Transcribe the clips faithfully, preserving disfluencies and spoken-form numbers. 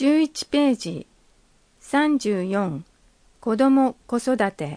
じゅういちページさんじゅうよん子ども子育て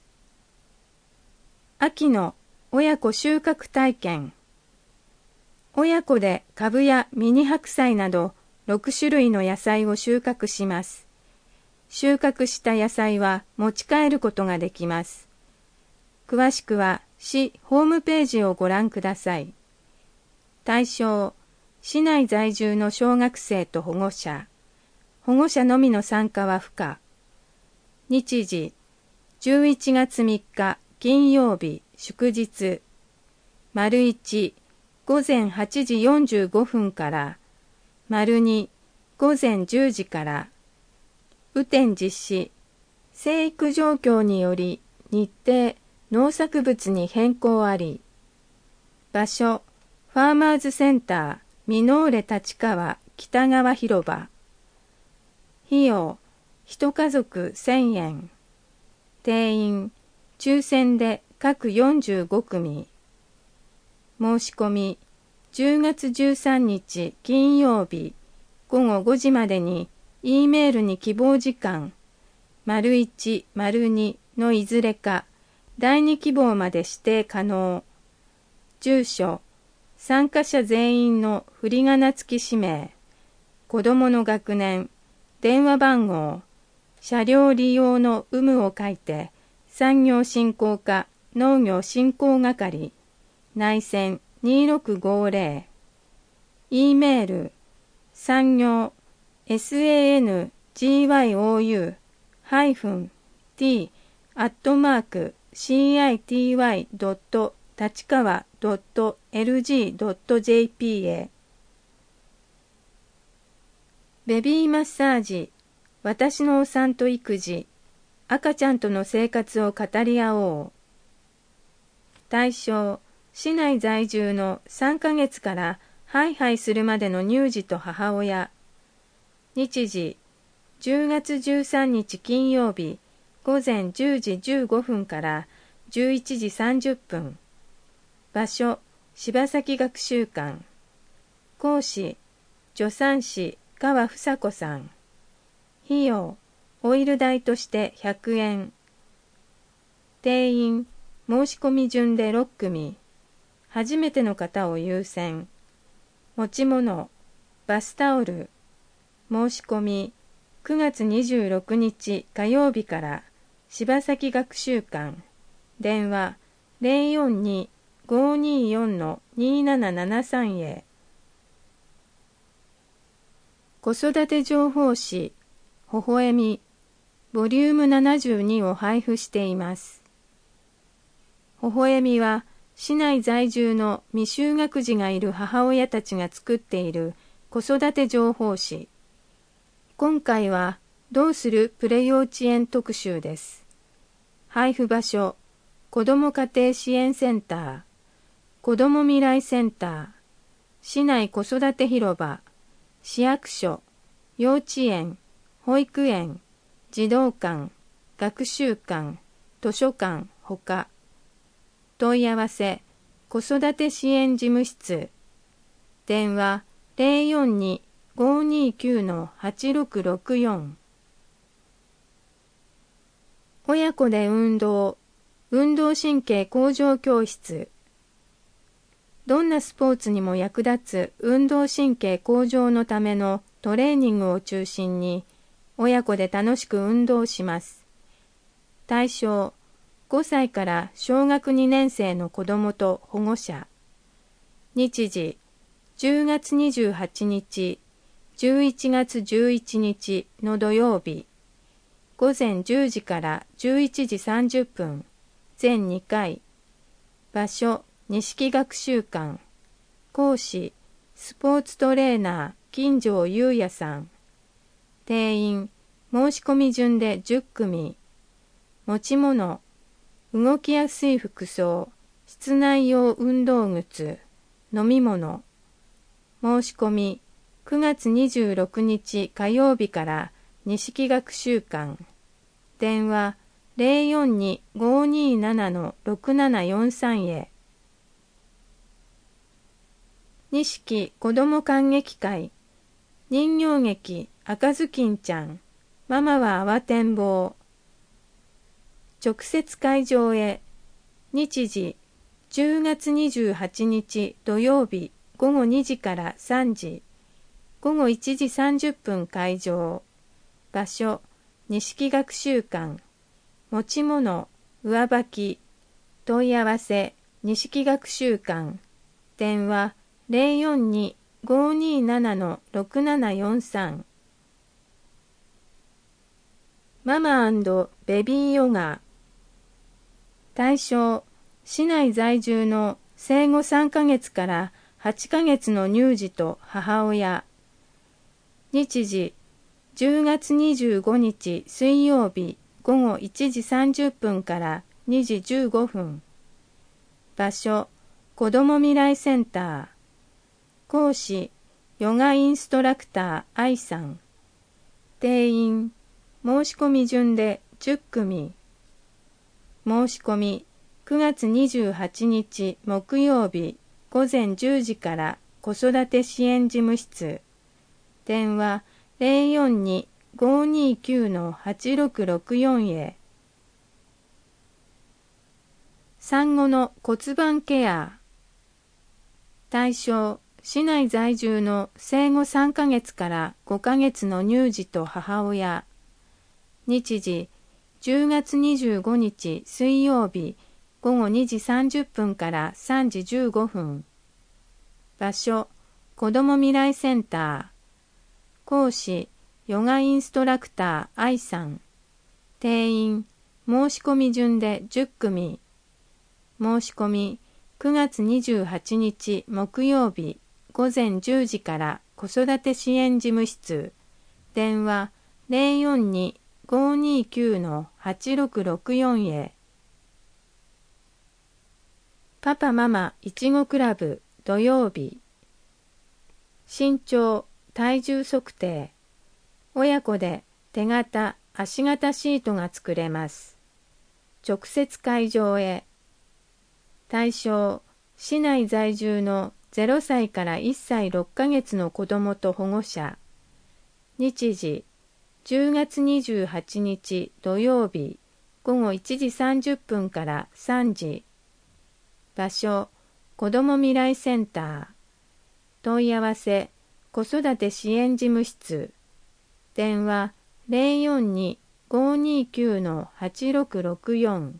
秋の親子収穫体験親子でカブやミニ白菜などろく種類の野菜を収穫します。収穫した野菜は持ち帰ることができます。詳しくは市ホームページをご覧ください。対象、市内在住の小学生と保護者。保護者のみの参加は不可。日時、じゅういちがつみっか金曜日祝日。丸いち、午前はちじよんじゅうごふんから。丸に、午前じゅうじから。雨天実施。生育状況により日程、農作物に変更あり。場所、ファーマーズセンター、ミノーレ立川北側広場。費用、一家族せんえん。定員、抽選で各よんじゅうごくみ。申し込み、じゅうがつじゅうさんにち金曜日ごごごじまでに E メールに希望時間、丸いち、丸にのいずれか、だいに希望まで指定可能。住所、参加者全員の振り仮名付き氏名、子どもの学年、電話番号、車両利用の有無を書いて、産業振興課農業振興係、内線にろくごぜろ、E メール、産業、sangyou-t アットマーク city. 立川 .lg.jp へ。ベビーマッサージ、私のお産と育児、赤ちゃんとの生活を語り合おう。対象、市内在住のさんかげつからハイハイするまでの乳児と母親。日時、じゅうがつじゅうさんにち金曜日、午前じゅうじじゅうごふんからじゅういちじさんじゅっぷん。場所、柴崎学習館。講師、助産師、川房子さん。費用、オイル代としてひゃくえん。定員、申し込み順でろっくみ。初めての方を優先。持ち物、バスタオル。申し込み、くがつにじゅうろくにち火曜日から柴崎学習館。電話 ゼロよんに ごーにーよん にーななななさん へ。子育て情報誌、ほほえみ、ボリュームななじゅうにを配布しています。ほほえみは、市内在住の未就学児がいる母親たちが作っている子育て情報誌。今回は、どうするプレ幼稚園特集です。配布場所、子ども家庭支援センター、子ども未来センター、市内子育て広場、市役所、幼稚園、保育園、児童館、学習館、図書館ほか。問い合わせ、子育て支援事務室。電話 ゼロよんに ごーにーきゅう はちろくろくよん。親子で運動、運動神経向上教室。どんなスポーツにも役立つ運動神経向上のためのトレーニングを中心に、親子で楽しく運動します。対象、ごさいから小学にねんせいの子どもと保護者。日時、じゅうがつにじゅうはちにち、じゅういちがつじゅういちにちの土曜日。午前じゅうじからじゅういちじさんじゅっぷん、全にかい。場所、西学習館。講師、スポーツトレーナー、金城優也さん。定員、申し込み順でじゅっくみ。持ち物、動きやすい服装、室内用運動靴、飲み物。申し込み、くがつにじゅうろくにち火曜日から西学習館。電話 ゼロよんに ごーにーなな ろくななよんさん へ。西子ども観劇会、人形劇赤ずきんちゃん、ママは慌てんぼう。直接会場へ。日時、じゅうがつにじゅうはちにち土曜日ごごにじからさんじ。ごごいちじさんじゅっぷん会場。場所、錦学習館。持ち物、上履き。問い合わせ、錦学習館。電話、ゼロよんに ごーにーなな ろくななよんさん。ママ&ベビーヨガ。対象、市内在住の生後さんかげつからはちかげつの乳児と母親。日時、じゅうがつにじゅうごにち水曜日ごごいちじさんじゅっぷんからにじじゅうごふん。場所、子ども未来センター。講師、ヨガインストラクター愛さん。定員、申し込み順でじゅっくみ。申し込み、くがつにじゅうはちにち木曜日ごぜんじゅうじから子育て支援事務室。電話ゼロよんに ごーにーきゅう はちろくろくよん へ。産後の骨盤ケア。対象、市内在住の生後さんかげつからごかげつの乳児と母親。日時、じゅうがつにじゅうごにち水曜日ごごにじさんじゅっぷんからさんじじゅうごふん。場所、子ども未来センター。講師、ヨガインストラクター愛さん。定員、申し込み順でじゅっくみ。申し込み、くがつにじゅうはちにち木曜日ごぜんじゅうじから子育て支援事務室。電話ゼロよんに ごーにーきゅう はちろくろくよん へ。パパママいちごクラブ土曜日。身長、体重測定。親子で手形、足形シートが作れます。直接会場へ。対象、市内在住のゼロさいからいっさいろっかげつの子どもと保護者。日時、じゅうがつにじゅうはちにち土曜日ごごいちじさんじゅっぷんからさんじ。場所、子ども未来センター。問い合わせ、子育て支援事務室。電話ゼロよんに ごーにーきゅう はちろくろくよん。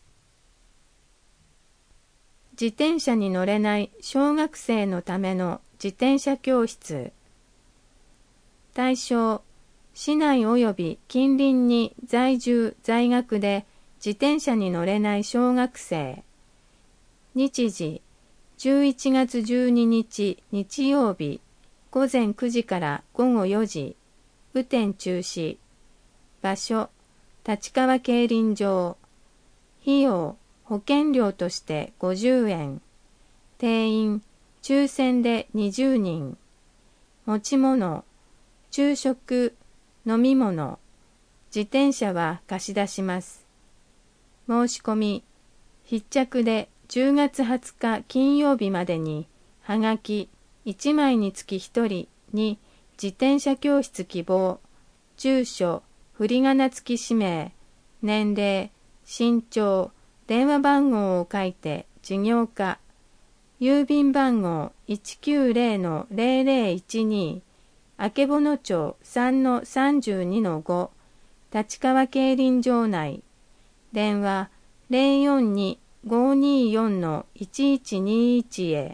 自転車に乗れない小学生のための自転車教室。対象、市内及び近隣に在住在学で自転車に乗れない小学生。日時、じゅういちがつじゅうににち日曜日ごぜんくじからごごよじ。雨天中止。場所、立川競輪場。費用、保険料としてごじゅうえん。定員、抽選でにじゅうにん。持ち物、昼食、飲み物。自転車は貸し出します。申し込み、必着でじゅうがつはつか金曜日までに、はがきいちまいにつきひとりに自転車教室希望、住所、振り仮名付き氏名、年齢、身長、電話番号を書いて事業課、郵便番号 いちきゅうゼロ ゼロゼロいちに、曙町 さんのさんじゅうにのご、立川競輪場内。電話ゼロよんに ごーにーよん いちいちにいちへ。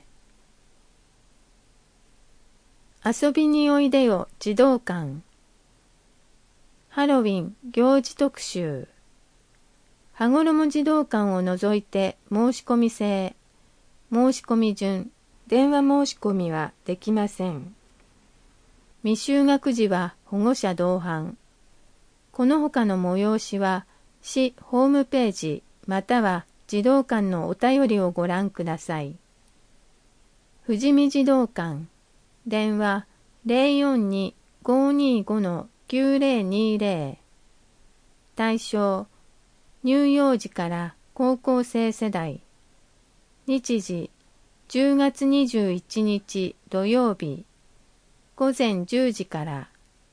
遊びにおいでよ児童館。ハロウィン行事特集。羽衣児童館を除いて申し込み制。申し込み順、電話申し込みはできません。未就学児は保護者同伴。この他の催しは、市ホームページまたは児童館のお便りをご覧ください。富士見児童館。電話ゼロよんに ごーにーご きゅうゼロにゼロ。対象、乳幼児から高校生世代。日時、じゅうがつにじゅういちにち土曜日、ごぜんじゅうじから。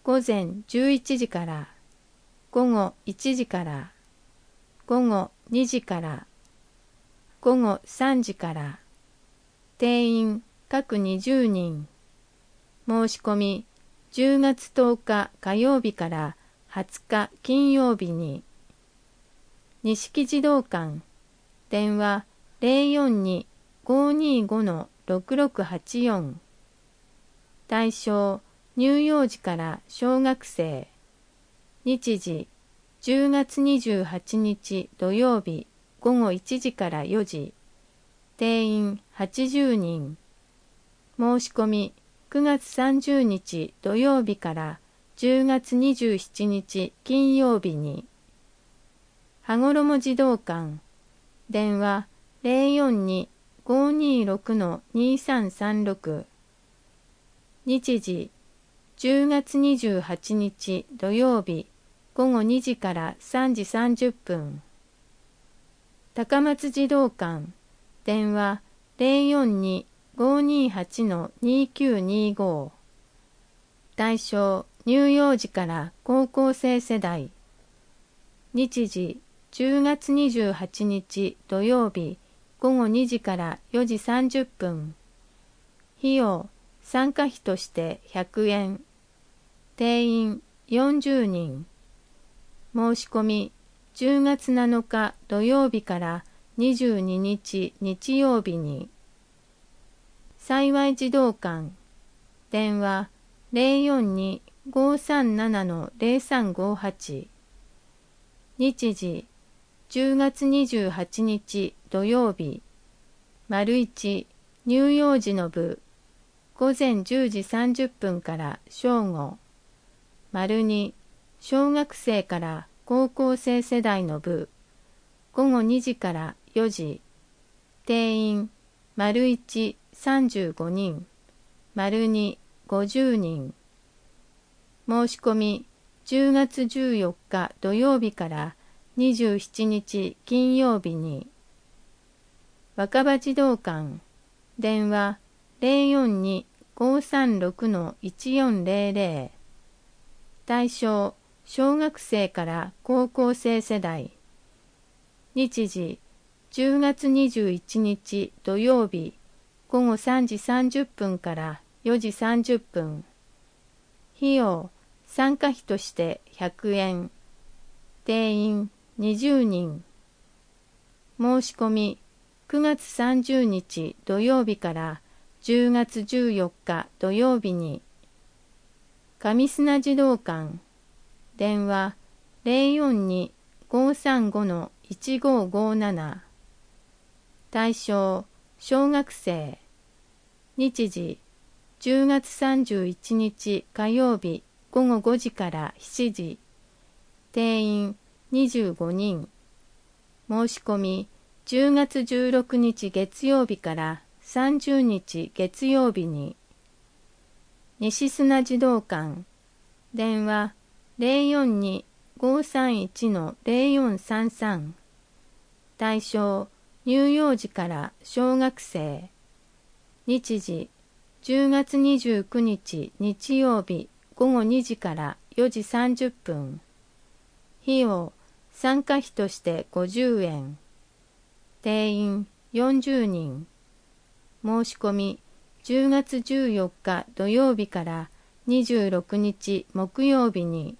午前じゅういちじから午後いちじから午後にじから午後さんじから定員各にじゅうにん。申し込みじゅうがつとおか火曜日からはつか金曜日に。錦児童館電話 ゼロよんに ごーにーご ろくろくはちよん。対象乳幼児から小学生。日時じゅうがつにじゅうはちにち土曜日ごごいちじからよじ。定員はちじゅうにん。申し込みくがつさんじゅうにち土曜日からじゅうがつにじゅうしちにち金曜日に。羽衣児童館電話 ゼロよんに ごーにーろく にーさんさんろく。日時じゅうがつにじゅうはちにち土曜日ごごにじからさんじさんじゅっぷん。高松児童館電話 ゼロよんに ごーにーはち にーきゅうにーご。対象乳幼児から高校生世代。日時じゅうがつにじゅうはちにち土曜日ごごにじからよじさんじゅっぷん。費用参加費としてひゃくえん。定員よんじゅうにん。申し込みじゅうがつなのか土曜日からにじゅうににち日曜日に。幸児童館電話 ゼロよんに ごーさんなな ゼロさんごはち。日時じゅうがつにじゅうはちにち土曜日丸いち乳幼児の部午前じゅうじさんじゅっぷんから正午丸に小学生から高校生世代の部ごごにじからよじ。定員丸いちさんじゅうごにん丸にごじゅうにん。申し込みじゅうがつじゅうよっか土曜日からにじゅうしちにち金曜日に。若葉児童館電話 ゼロよんに ごーさんろく いちよんゼロゼロ。対象小学生から高校生世代。日時じゅうがつにじゅういちにち土曜日ごごさんじさんじゅっぷんからよじさんじゅっぷん。費用参加費としてひゃくえん。定員にじゅうにん。申し込みくがつさんじゅうにち土曜日からじゅうがつじゅうよっか土曜日に。上砂児童館電話 ゼロよんに ごーさんご いちごーごーなな。対象小学生。日時じゅうがつさんじゅういちにち火曜日ごごごじからしちじ。定員にじゅうごにん。申し込みじゅうがつじゅうろくにち月曜日からさんじゅうにち月曜日に。西砂児童館電話 ゼロよんに ごーさんいち ゼロよんさんさん。対象乳幼児から小学生。日時じゅうがつにじゅうくにち日曜日ごごにじからよじさんじゅっぷん。費用参加費としてごじゅうえん。定員よんじゅうにん。申し込みじゅうがつじゅうよっか土曜日からにじゅうろくにち木曜日に。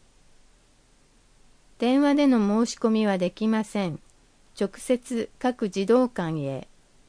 電話での申し込みはできません。直接各児童館へ。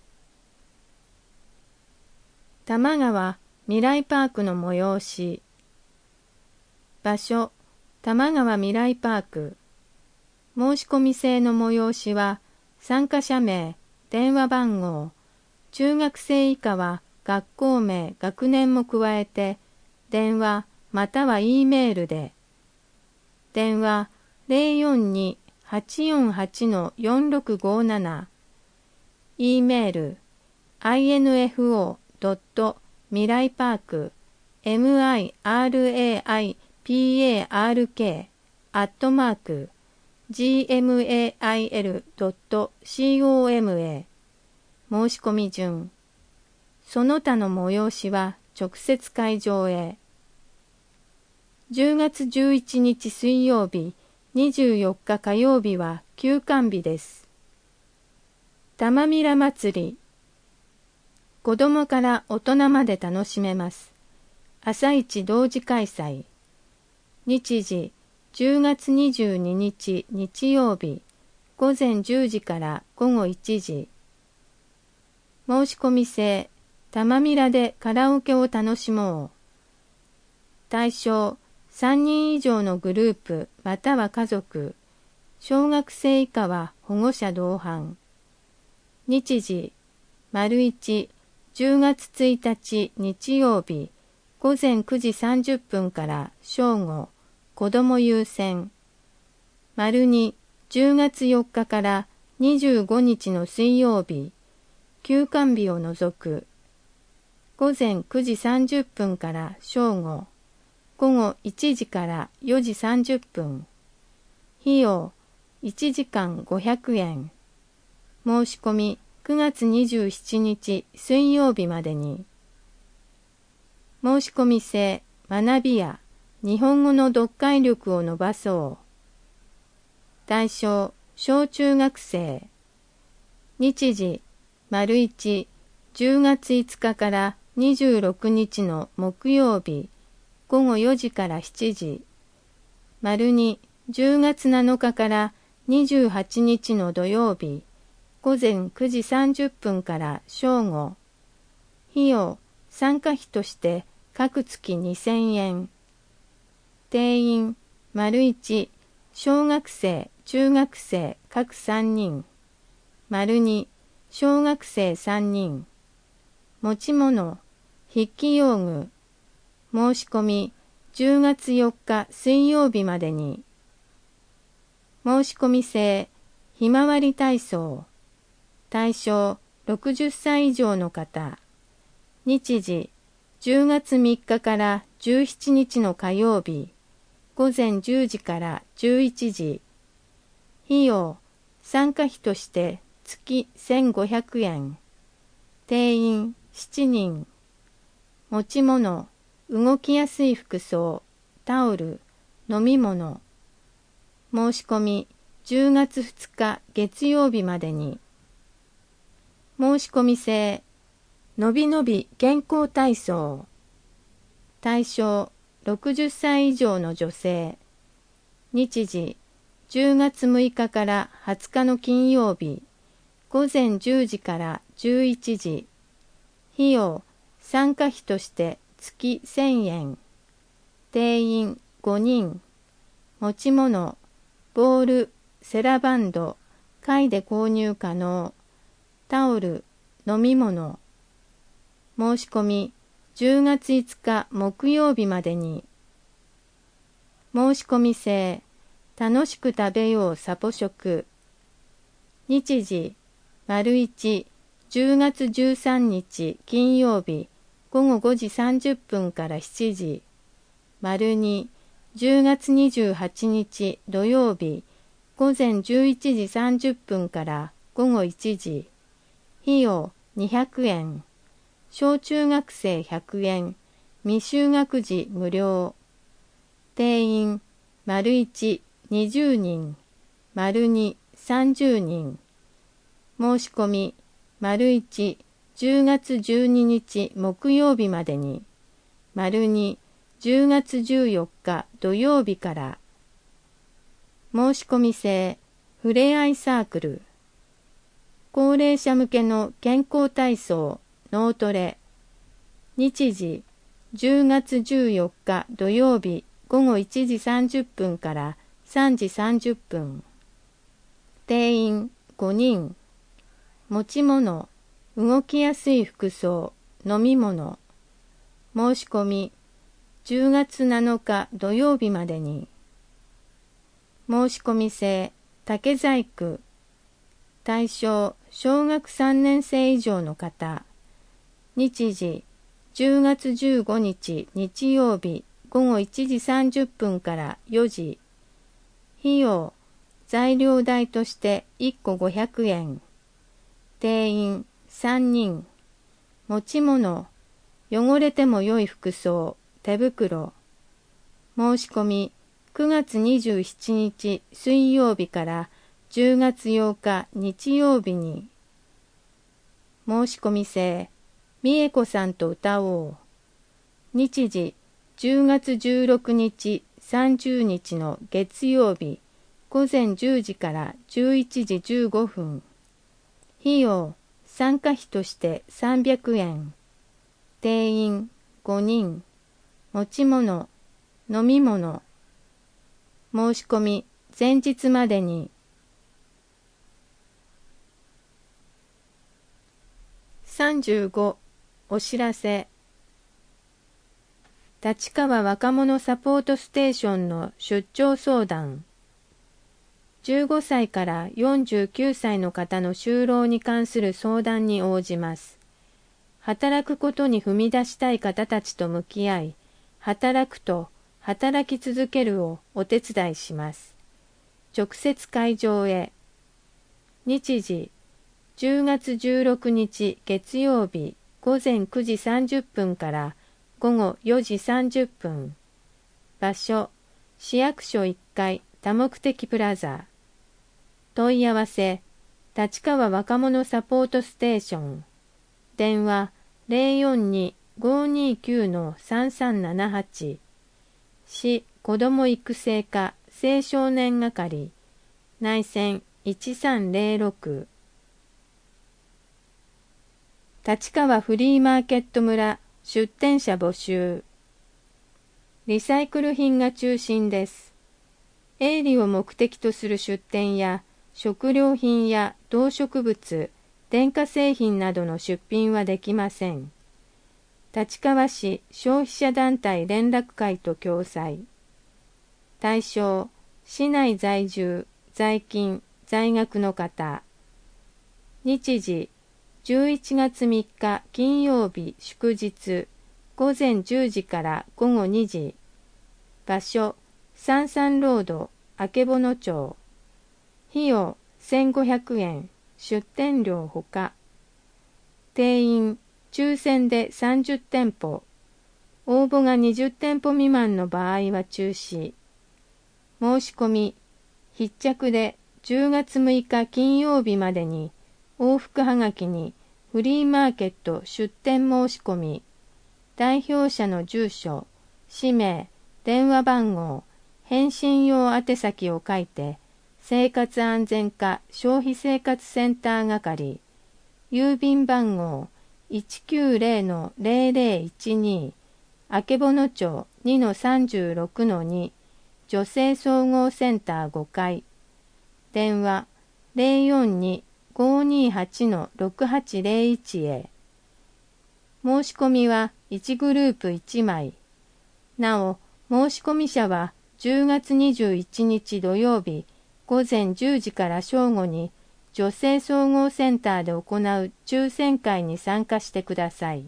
多摩川未来パークの催し。場所多摩川未来パーク。申し込み制の催しは参加者名、電話番号、中学生以下は学校名、学年も加えて電話または E メールで。電話 ゼロよんに はちよんはち よんろくごーなな。E メール アイエヌエフオー ドット 未来パーク ミライパーク アットマーク ジーエムエーアイエル ドット コム へ。申し込み順。その他の催しは直接会場へ。 じゅうがつじゅういちにち水曜日、にじゅうよっか火曜日は休館日です。玉ミラ祭り。子供から大人まで楽しめます。朝市同時開催。日時、じゅうがつにじゅうににち日曜日、ごぜんじゅうじからごごいちじ。申し込み制、玉ミラでカラオケを楽しもう。対象、さんにん以上のグループまたは家族、小学生以下は保護者同伴。日時、丸一、じゅうがつついたち日曜日、ごぜんくじさんじゅっぷんから正午、子ども優先。丸二、じゅうがつよっかからにじゅうごにちの水曜日、休館日を除く。ごぜんくじさんじゅっぷんから正午、ごごいちじからよじさんじゅっぷん。費用いちじかんごひゃくえん。申し込みくがつにじゅうしちにち水曜日までに。申し込み制、学びや日本語の読解力を伸ばそう。対象、小中学生。日時、丸一、じゅうがついつかからにじゅうろくにちの木曜日、ごごよじからしちじ。丸二、じゅうがつなのかからにじゅうはちにちの土曜日、ごぜんくじさんじゅっぷんから正午。費用、参加費として各月にせんえん。定員、丸一、小学生、中学生各さんにん。丸二、小学生さんにん。持ち物、筆記用具。申し込み、じゅうがつよっか水曜日までに。申し込み制、ひまわり体操。対象、ろくじゅっさい以上の方。日時、じゅうがつみっかからじゅうしちにちの火曜日、ごぜんじゅうじからじゅういちじ。費用、参加費として月せんごひゃくえん。定員しちにん。持ち物、動きやすい服装、タオル、飲み物。申し込み、じゅうがつふつか月曜日までに。申し込み制、のびのび健康体操。対象、ろくじゅっさい以上の女性。日時、じゅうがつむいかからはつかの金曜日、ごぜんじゅうじからじゅういちじ。費用、参加費として月せんえん。定員ごにん。持ち物、ボール、セラバンド、貝で購入可能。タオル、飲み物。申し込み、じゅうがついつか木曜日までに。申し込み制、楽しく食べようサポ食。日時、丸一、じゅうがつじゅうさんにち金曜日、ごごごじさんじゅっぷんからしちじ。丸二、じゅうがつにじゅうはちにち土曜日、ごぜんじゅういちじさんじゅっぷんからごごいちじ。費用にひゃくえん。小中学生ひゃくえん。未就学児無料。定員、丸一、にじゅうにん。丸二、さんじゅうにん。申し込み、丸一、じゅうがつじゅうににち木曜日までに。丸二、じゅうがつじゅうよっか土曜日から。申し込み制、ふれあいサークル。高齢者向けの健康体操、脳トレ。日時、じゅうがつじゅうよっか土曜日ごごいちじさんじゅっぷんからさんじさんじゅっぷん。定員ごにん。持ち物、動きやすい服装、飲み物。申し込み、じゅうがつなのか土曜日までに。申し込み制、竹細工。対象、小学さんねんせい以上の方。日時、じゅうがつじゅうごにち日曜日ごごいちじさんじゅっぷんからよじ。費用、材料代としていっこごひゃくえん。定員さんにん。持ち物、汚れても良い服装、手袋。 申し込みくがつにじゅうしちにち水曜日からじゅうがつようか日曜日に。申し込み制、美恵子さんと歌おう。日時じゅうがつじゅうろくにちさんじゅうにちの月曜日ごぜんじゅうじからじゅういちじじゅうごふん。費用参加費としてさんびゃくえん。定員ごにん。持ち物、飲み物。申し込み前日までに。さんじゅうご、お知らせ。立川若者サポートステーションの出張相談。じゅうごさいからよんじゅうきゅうさいの方の就労に関する相談に応じます。働くことに踏み出したい方たちと向き合い、働くと働き続けるをお手伝いします。直接会場へ。日時じゅうがつじゅうろくにち月曜日ごぜんくじさんじゅっぷんからごごよじさんじゅっぷん。場所市役所いっかい多目的プラザ。問い合わせ立川若者サポートステーション。電話 ゼロよんに ごーにーきゅう さんさんななはち。市子ども育成課青少年係内線いちさんゼロろく。立川フリーマーケット村出店者募集。リサイクル品が中心です。営利を目的とする出店や食料品や動植物、電化製品などの出品はできません。立川市消費者団体連絡会と共催。対象、市内在住、在勤、在学の方。日時、じゅういちがつみっか金曜日祝日、ごぜんじゅうじからごごにじ。場所、三々ロード、曙町。費用せんごひゃくえん、出店料ほか。定員、抽選でさんじゅってんぽ。応募がにじゅってんぽ未満の場合は中止。申し込み、必着でじゅうがつむいか金曜日までに往復はがきにフリーマーケット出店申し込み、代表者の住所、氏名、電話番号、返信用宛先を書いて、生活安全課消費生活センター係、郵便番号 いちきゅうゼロ ゼロゼロいちに、曙町 にのさんじゅうろくのに、女性総合センターごかい。電話 ゼロよんに ごーにーはち ろくはちゼロいち へ。申し込みはいちグループいちまい。なお、申し込み者はじゅうがつにじゅういちにち土曜日ごぜんじゅうじから正午に女性総合センターで行う抽選会に参加してください。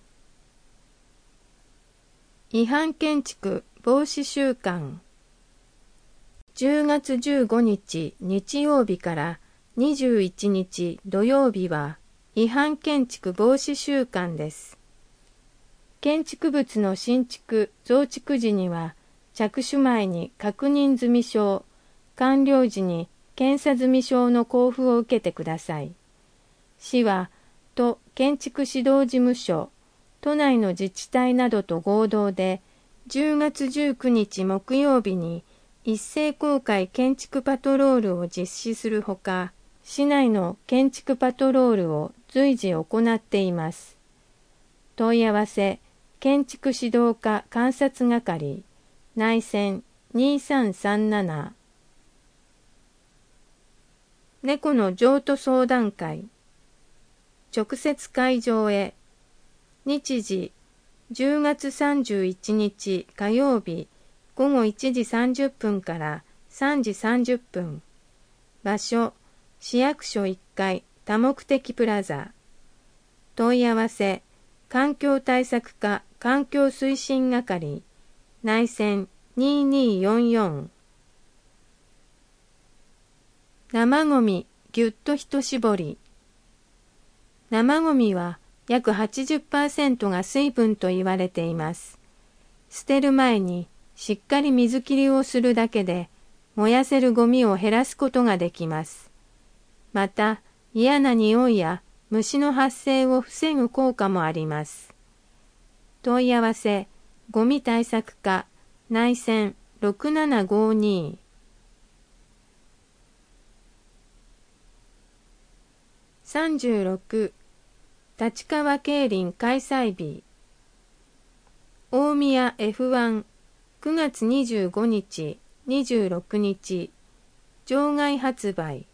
違反建築防止週間。じゅうがつじゅうごにち日曜日からにじゅういちにち土曜日は違反建築防止週間です。建築物の新築・増築時には着手前に確認済証、完了時に検査済証の交付を受けてください。市は都建築指導事務所、都内の自治体などと合同でじゅうがつじゅうくにち木曜日に一斉公開建築パトロールを実施するほか、市内の建築パトロールを随時行っています。問い合わせ、建築指導課監察係、内線にさんさんなな。猫の譲渡相談会。直接会場へ。日時、じゅうがつさんじゅういちにち火曜日ごごいちじさんじゅっぷんからさんじさんじゅっぷん。場所、市役所いっかい多目的プラザ。問い合わせ、環境対策課環境推進係、内線ににーよんよん。生ごみぎゅっと一絞り。生ごみは約 はちじゅっパーセント が水分と言われています。捨てる前にしっかり水切りをするだけで燃やせるゴミを減らすことができます。また、嫌な匂いや虫の発生を防ぐ効果もあります。問い合わせ、ゴミ対策課、内線ろくななごに。さんじゅうろく、立川競輪開催日。大宮 エフワン、くがつにじゅうごにち、にじゅうろくにち、場外発売。